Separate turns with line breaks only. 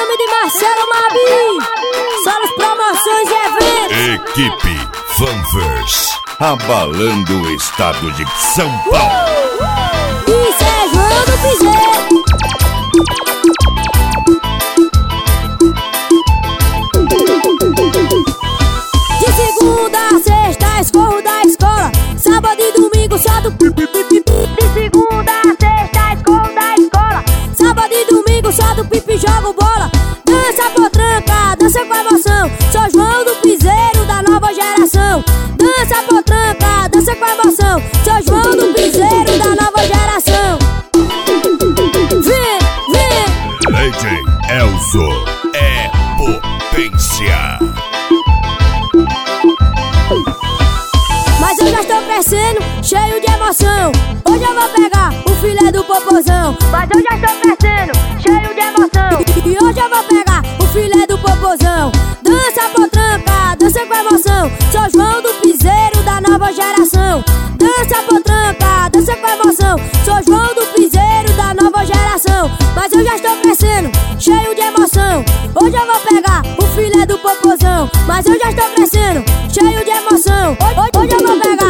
nome de Marcelo Mabi, Solos Promoções e Eventos.
Equipe Fanverse, abalando o estado de São Paulo.
Isso é João do Piseiro. De segunda a sexta escorro da escola, sábado e domingo só do pipi. De segunda a sexta escorro da escola, sábado e domingo só do pipi, jogo bola. Dança potranca, dança com emoção, sou João do Piseiro da nova geração. Dança potranca, dança com emoção, sou João do Piseiro da nova geração. Vem, vem!
Lady Elzo é potência.
Mas eu já estou crescendo, cheio de emoção. Hoje eu vou pegar o filé do popozão. Mas eu já estou crescendo, cheio de emoção. E hoje eu vou pegar o filé do popozão. Dança potranca, dança com emoção, sou João do Piseiro da nova geração. Dança potranca, dança com emoção, sou João do Piseiro da nova geração. Mas eu já estou crescendo, cheio de emoção. Hoje eu vou pegar o filé do popozão. Mas eu já estou crescendo, cheio de emoção. Hoje eu vou pegar